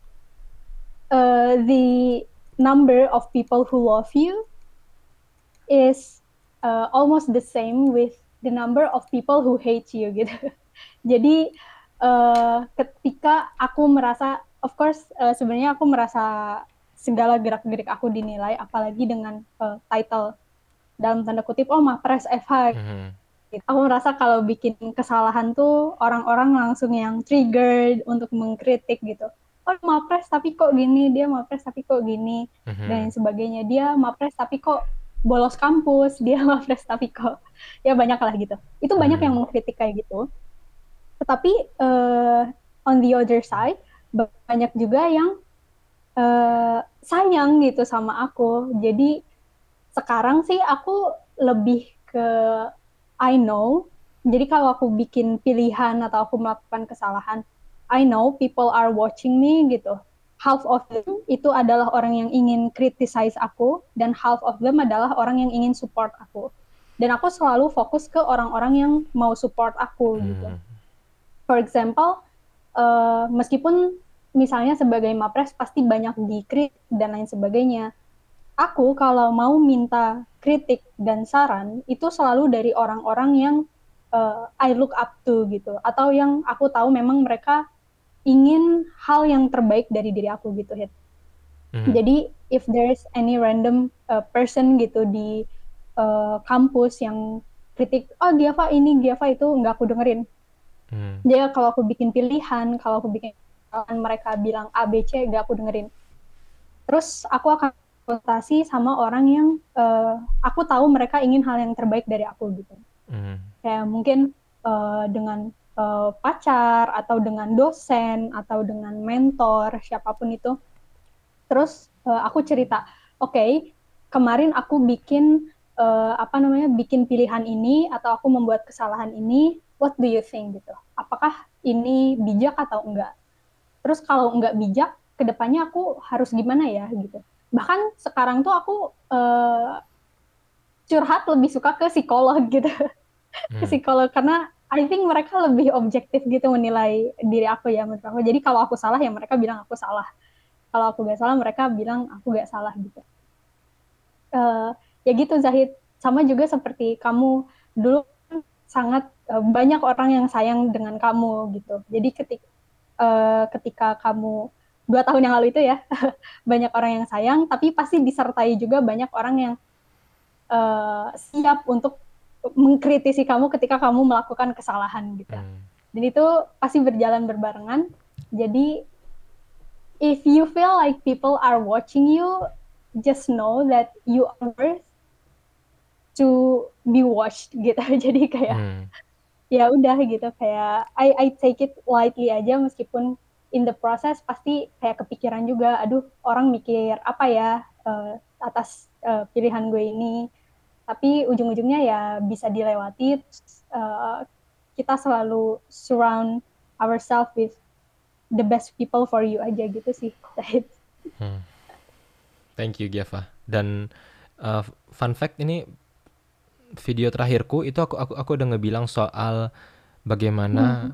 the number of people who love you is almost the same with the number of people who hate you gitu. Jadi ketika aku merasa, of course sebenarnya aku merasa segala gerak-gerik aku dinilai, apalagi dengan title dalam tanda kutip, oh Mapres FH. Mhm. Gitu. Aku merasa kalau bikin kesalahan tuh orang-orang langsung yang triggered untuk mengkritik gitu. Oh Mapres tapi kok gini, dia Mapres tapi kok gini, dan Mhm. sebagainya. Dia Mapres tapi kok bolos kampus, dia Mapres tapi kok, ya banyak lah gitu. Itu banyak yang Mhm. mengkritik kayak gitu. Tetapi on the other side, banyak juga yang sayang gitu sama aku. Jadi sekarang sih aku lebih ke I know. Jadi kalau aku bikin pilihan atau aku melakukan kesalahan, I know people are watching me gitu. Half of them itu adalah orang yang ingin criticize aku, dan half of them adalah orang yang ingin support aku. Dan aku selalu fokus ke orang-orang yang mau support aku gitu. Mhm. For example, meskipun misalnya sebagai Mapres pasti banyak dikritik dan lain sebagainya, aku kalau mau minta kritik dan saran itu selalu dari orang-orang yang I look up to gitu, atau yang aku tahu memang mereka ingin hal yang terbaik dari diri aku gitu, Hit. Mhm. Jadi if there's any random person gitu di kampus yang kritik, oh Giava ini, Giava itu, nggak aku dengerin. Mhm. Dia kalau aku bikin pilihan, kalau aku bikin mereka bilang A B C, nggak aku dengerin. Terus aku akan konsultasi sama orang yang aku tahu mereka ingin hal yang terbaik dari aku gitu. Mhm. Kayak mungkin dengan pacar atau dengan dosen atau dengan mentor siapapun itu. Terus aku cerita, oke, okay, kemarin aku bikin bikin pilihan ini atau aku membuat kesalahan ini. What do you think gitu? Apakah ini bijak atau enggak? Terus kalau enggak bijak, kedepannya aku harus gimana ya gitu. Bahkan sekarang tuh aku curhat lebih suka ke psikolog gitu. Ke Mhm. psikolog karena I think mereka lebih objektif gitu menilai diri aku ya, menurut aku. Jadi kalau aku salah ya mereka bilang aku salah. Kalau aku gak salah mereka bilang aku gak salah gitu. Ya gitu Zahid. Sama juga seperti kamu dulu, sangat banyak orang yang sayang dengan kamu gitu. Jadi ketika kamu 2 tahun yang lalu itu ya, banyak orang yang sayang, tapi pasti disertai juga banyak orang yang siap untuk mengkritisi kamu ketika kamu melakukan kesalahan gitu. Mhm. Dan itu pasti berjalan berbarengan. Jadi if you feel like people are watching you, just know that you are worth to be watched gitu. Jadi kayak ya udah gitu, kayak I take it lightly aja, meskipun in the process pasti kayak kepikiran juga, aduh orang mikir apa ya atas pilihan gue ini. Tapi ujung-ujungnya ya bisa dilewati. Kita selalu surround ourselves with the best people for you aja gitu sih. Thank you Giava. Dan fun fact, ini video terakhirku itu aku udah ngebilang soal bagaimana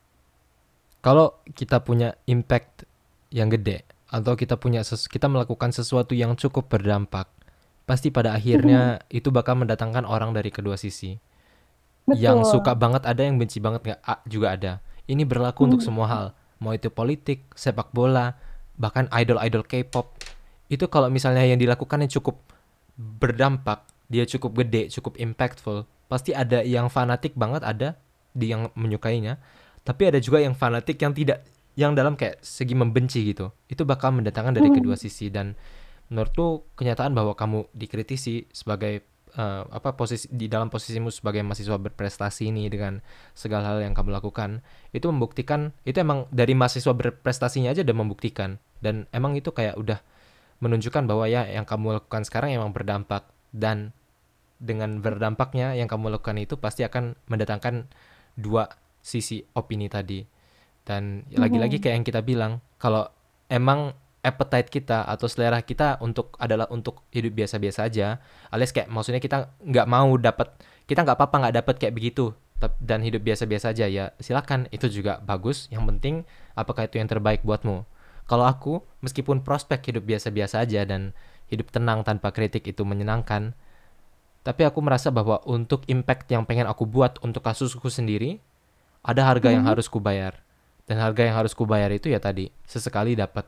kalau kita punya impact yang gede atau kita melakukan sesuatu yang cukup berdampak, pasti pada akhirnya itu bakal mendatangkan orang dari kedua sisi. Betul. Yang suka banget ada, yang benci banget nggak juga ada. Ini berlaku untuk semua hal, mau itu politik, sepak bola, bahkan idol-idol K-pop. Itu kalau misalnya yang dilakukannya cukup berdampak, dia cukup gede, cukup impactful, pasti ada yang fanatik banget, ada di yang menyukainya, tapi ada juga yang fanatik yang tidak, yang dalam kayak segi membenci gitu. Itu bakal mendatangkan dari kedua sisi. Dan menurutku kenyataan bahwa kamu dikritisi sebagai posisi di dalam posisimu sebagai mahasiswa berprestasi ini, dengan segala hal yang kamu lakukan, itu membuktikan, itu emang dari mahasiswa berprestasinya aja udah membuktikan. Dan emang itu kayak udah menunjukkan bahwa ya yang kamu lakukan sekarang emang berdampak. Dan dengan berdampaknya yang kamu lakukan itu pasti akan mendatangkan dua sisi opini tadi. Dan lagi-lagi kayak yang kita bilang, kalau emang appetite kita atau selera kita adalah untuk hidup biasa-biasa aja, alias kayak maksudnya kita nggak mau dapat, kita nggak apa-apa nggak dapat kayak begitu dan hidup biasa-biasa aja, ya silakan, itu juga bagus. Yang penting apakah itu yang terbaik buatmu. Kalau aku, meskipun prospek hidup biasa-biasa aja dan hidup tenang tanpa kritik itu menyenangkan, tapi aku merasa bahwa untuk impact yang pengen aku buat untuk kasusku sendiri, ada harga yang harus kubayar. Dan harga yang harus kubayar itu ya tadi, sesekali dapat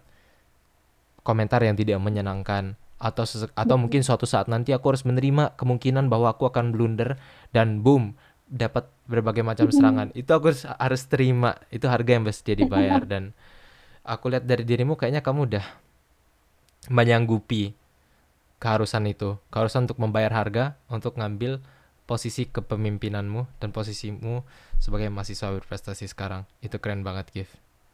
komentar yang tidak menyenangkan, atau mungkin suatu saat nanti aku harus menerima kemungkinan bahwa aku akan blunder dan boom, dapat berbagai macam serangan. Itu aku harus terima. Itu harga yang mesti dibayar. Dan aku lihat dari dirimu kayaknya kamu udah menyanggupi keharusan untuk membayar harga untuk ngambil posisi kepemimpinanmu dan posisimu sebagai mahasiswa berprestasi sekarang. Itu keren banget, Gif.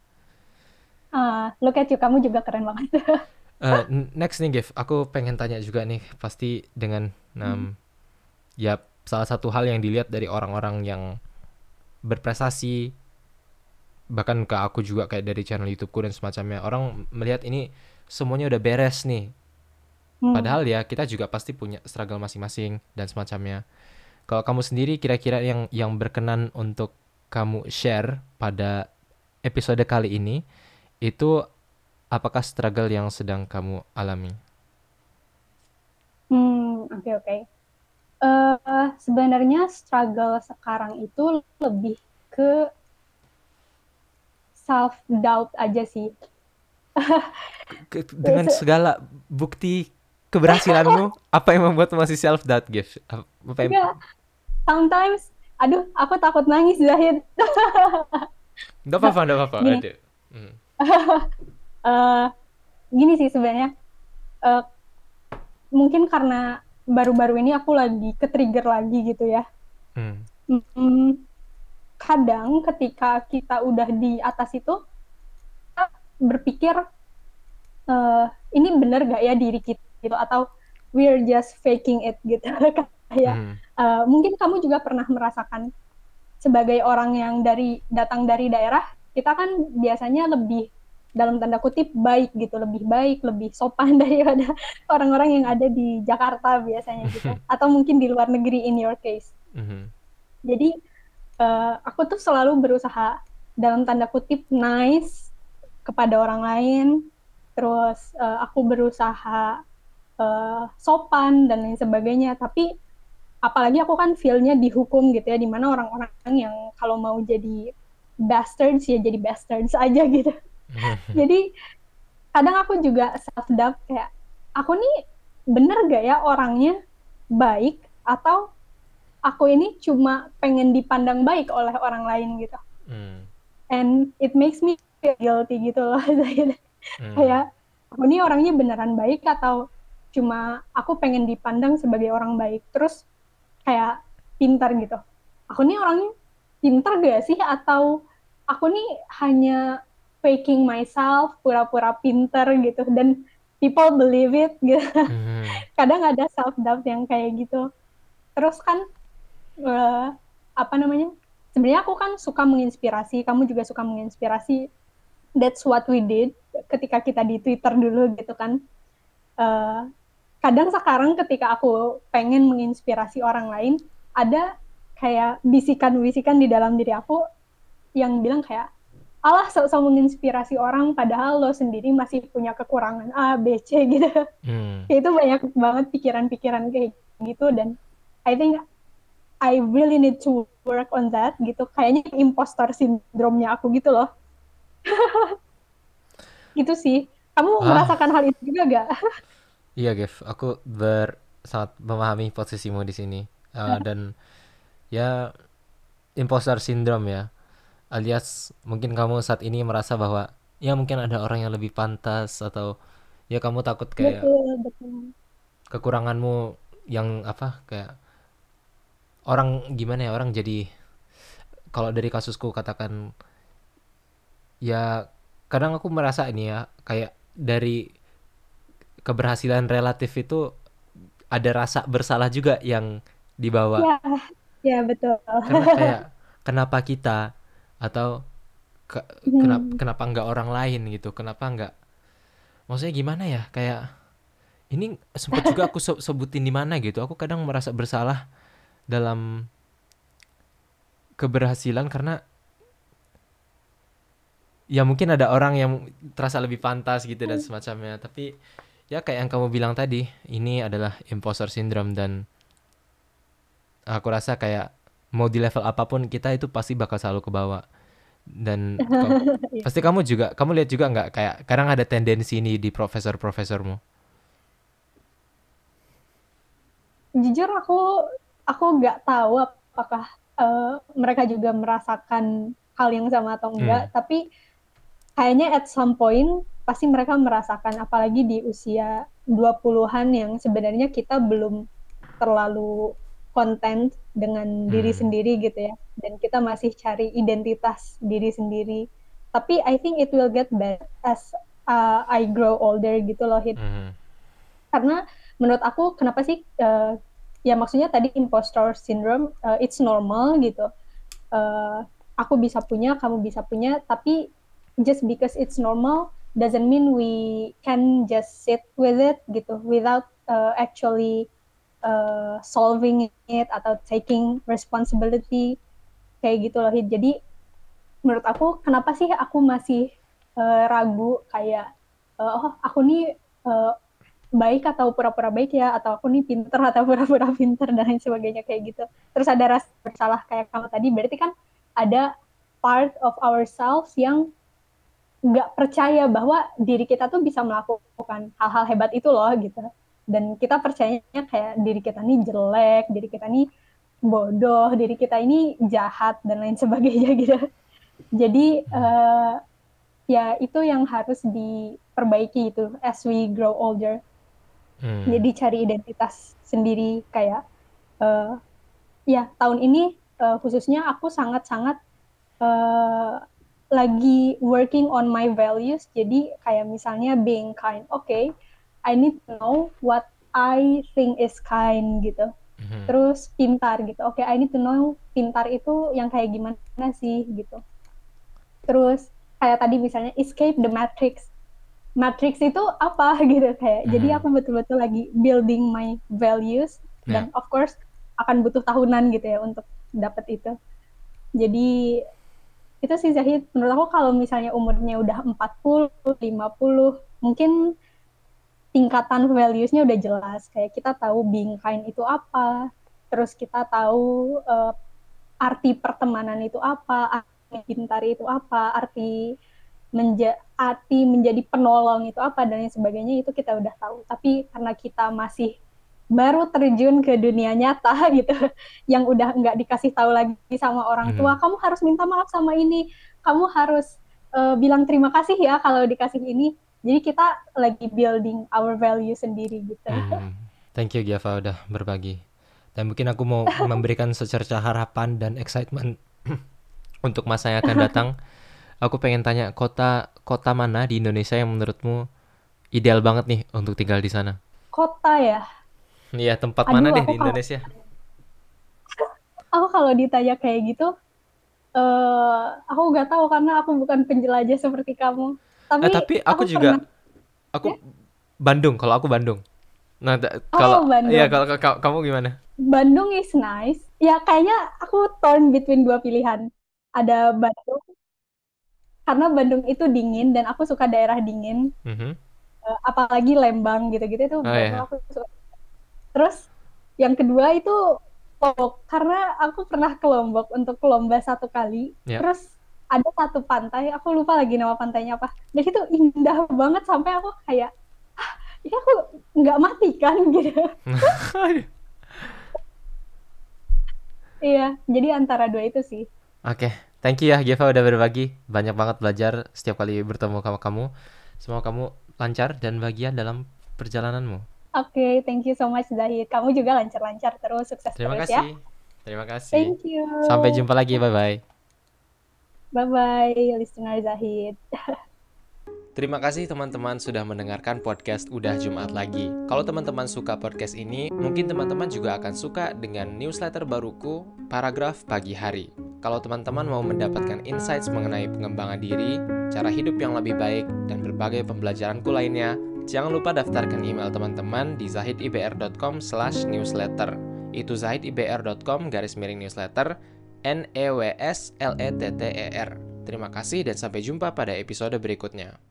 Look at you, kamu juga keren banget. Next nih, Gif, aku pengen tanya juga nih, pasti dengan ya salah satu hal yang dilihat dari orang-orang yang berprestasi, bahkan ke aku juga kayak dari channel YouTubeku dan semacamnya, orang melihat ini semuanya udah beres nih. Padahal ya kita juga pasti punya struggle masing-masing dan semacamnya. Kalau kamu sendiri kira-kira yang berkenan untuk kamu share pada episode kali ini, itu apakah struggle yang sedang kamu alami? Oke. Sebenarnya struggle sekarang itu lebih ke self doubt aja sih. Dengan segala bukti keberhasilanmu, apa yang membuat masih self doubt, Gif? Sometimes, aduh, aku takut nangis, Zahid. Nggak apa-apa. Gini sih sebenarnya, mungkin karena baru-baru ini aku lagi ke-trigger lagi gitu ya. Kadang ketika kita udah di atas itu, kita berpikir, ini bener gak ya diri kita gitu, atau we're just faking it gitu. Kayak mungkin kamu juga pernah merasakan sebagai orang yang datang dari daerah, kita kan biasanya lebih, dalam tanda kutip, baik gitu, lebih baik, lebih sopan daripada orang-orang yang ada di Jakarta biasanya gitu, atau mungkin di luar negeri in your case. Jadi aku tuh selalu berusaha, dalam tanda kutip, nice kepada orang lain, terus aku berusaha sopan dan lain sebagainya. Tapi apalagi aku kan feel-nya dihukum gitu ya, dimana orang-orang yang kalau mau jadi bastards ya jadi bastards aja gitu. Jadi kadang aku juga self-doubt, kayak aku nih bener gak ya orangnya baik, atau aku ini cuma pengen dipandang baik oleh orang lain gitu. And it makes me feel guilty gitu loh. Kayak aku ini orangnya beneran baik atau cuma aku pengen dipandang sebagai orang baik. Terus kayak pintar gitu. Aku nih orangnya pintar gak sih? Atau aku nih hanya faking myself, pura-pura pintar gitu. Dan people believe it gitu. Mhm. Kadang ada self-doubt yang kayak gitu. Terus kan, eh, apa namanya, sebenarnya aku kan suka menginspirasi, kamu juga suka menginspirasi. That's what we did ketika kita di Twitter dulu gitu kan. Eh, Kadang sekarang ketika aku pengen menginspirasi orang lain, ada kayak bisikan-bisikan di dalam diri aku yang bilang kayak, alah sok-sok menginspirasi orang padahal lo sendiri masih punya kekurangan A, B, C gitu. Hmm. Kayak itu banyak banget pikiran-pikiran kayak gitu, dan I think I really need to work on that gitu. Kayaknya imposter syndrome-nya aku gitu loh. Gitu sih. Kamu Ah, merasakan hal itu juga gak? iya Gev, aku sangat memahami posisimu di sini. Dan ya imposter syndrome ya, alias mungkin kamu saat ini merasa bahwa ya mungkin ada orang yang lebih pantas, atau ya kamu takut kayak Betul, betul. kekuranganmu yang apa, kayak orang gimana ya, orang jadi, kalau dari kasusku katakan, ya kadang aku merasa ini ya, kayak dari keberhasilan relatif itu ada rasa bersalah juga yang dibawa, Ya, ya betul. karena kayak kenapa kita, atau kenapa Hmm. kenapa nggak orang lain gitu, kenapa nggak, maksudnya gimana ya, kayak ini sempet juga aku sebutin di mana gitu, aku kadang merasa bersalah dalam keberhasilan karena ya mungkin ada orang yang terasa lebih pantas gitu dan semacamnya, tapi ya kayak yang kamu bilang tadi, ini adalah imposter syndrome, dan aku rasa kayak mau di level apapun kita itu pasti bakal selalu ke bawah. Dan Iya. pasti kamu lihat juga nggak, kayak kadang ada tendensi ini di profesormu. Jujur aku nggak tahu apakah mereka juga merasakan hal yang sama atau Hmm. enggak, tapi kayaknya at some point pasti mereka merasakan, apalagi di usia 20-an yang sebenarnya kita belum terlalu content dengan diri Hmm. sendiri gitu ya. Dan kita masih cari identitas diri sendiri. Tapi I think it will get better as I grow older gitu loh, Hit. Hmm. Karena menurut aku kenapa sih, ya maksudnya tadi imposter syndrome, it's normal gitu. Uh, aku bisa punya, kamu bisa punya, tapi just because it's normal doesn't mean we can just sit with it gitu without actually solving it atau taking responsibility kayak gitu loh. Jadi menurut aku kenapa sih aku masih ragu kayak, oh aku nih uh, baik atau pura-pura baik ya, atau aku nih pinter atau pura-pura pinter dan lain sebagainya kayak gitu. Terus ada rasa bersalah kayak kamu tadi, berarti kan ada part of ourselves yang nggak percaya bahwa diri kita tuh bisa melakukan hal-hal hebat itu loh gitu. Dan kita percayanya kayak diri kita nih jelek, diri kita nih bodoh, diri kita ini jahat dan lain sebagainya gitu. Jadi ya itu yang harus diperbaiki itu as we grow older. Hmm. Jadi cari identitas sendiri kayak, uh, ya tahun ini khususnya aku sangat-sangat uh, lagi working on my values. Jadi kayak misalnya being kind. Okay, I need to know what I think is kind gitu. Hmm. Terus pintar gitu. Okay, I need to know pintar itu yang kayak gimana sih gitu. Terus kayak tadi misalnya escape the matrix. Matrix itu apa gitu kayak. Jadi Hmm. aku betul-betul lagi building my values, Ya. dan of course akan butuh tahunan gitu ya untuk dapat itu. Jadi itu sih Zahid, menurut aku kalau misalnya umurnya udah 40, 50, mungkin tingkatan values-nya udah jelas. Kayak kita tahu being kind itu apa, terus kita tahu arti pertemanan itu apa, arti pintar itu apa, arti menjadi penolong itu apa, dan lain sebagainya itu kita udah tahu. Tapi karena kita masih baru terjun ke dunia nyata gitu, yang udah nggak dikasih tahu lagi sama orang Hmm. tua, kamu harus minta maaf sama ini, kamu harus bilang terima kasih ya kalau dikasih ini. Jadi kita lagi building our value sendiri gitu. Hmm. Thank you Giava udah berbagi. Dan mungkin aku mau memberikan secerca harapan dan excitement untuk masa yang akan datang. Aku pengen tanya, kota mana di Indonesia yang menurutmu ideal banget nih untuk tinggal di sana? Kota ya. Iya, tempat mana Aduh, deh di Indonesia? aku kalau ditanya kayak gitu, aku nggak tahu karena aku bukan penjelajah seperti kamu. Tapi Tapi aku aku pernah, juga, ya? aku Bandung, kalau aku Bandung. Nah, kalau Oh, ya Bandung. kalau kamu gimana? Bandung is nice. Ya, kayaknya aku torn between dua pilihan. Ada Bandung, karena Bandung itu dingin dan aku suka daerah dingin. Mhm. Apalagi Lembang gitu-gitu itu Oh Bandung ya. aku suka. Terus yang kedua itu Lombok, karena aku pernah ke Lombok untuk lomba 1 kali. Ya. Terus ada satu pantai, aku lupa lagi nama pantainya apa. Dan itu indah banget sampai aku kayak, ini aku nggak mati kan gitu. Iya, jadi antara dua itu sih. Oke, thank you ya Geva udah berbagi. Banyak banget belajar setiap kali bertemu sama kamu. Semoga kamu lancar dan bahagia dalam perjalananmu. Oke, thank you so much Zahid. Kamu juga lancar-lancar terus, sukses Terima terus ya. kasih. Terima kasih. Thank you. Sampai jumpa lagi. Bye-bye. Bye-bye, listener Zahid. Terima kasih teman-teman sudah mendengarkan podcast Udah Jumat Lagi. Kalau teman-teman suka podcast ini, mungkin teman-teman juga akan suka dengan newsletter baruku, Paragraf Pagi Hari. Kalau teman-teman mau mendapatkan insights mengenai pengembangan diri, cara hidup yang lebih baik, dan berbagai pembelajaranku lainnya, jangan lupa daftarkan email teman-teman di zahidibr.com/newsletter. Itu zahidibr.com/newsletter, NEWSLETTER. Terima kasih dan sampai jumpa pada episode berikutnya.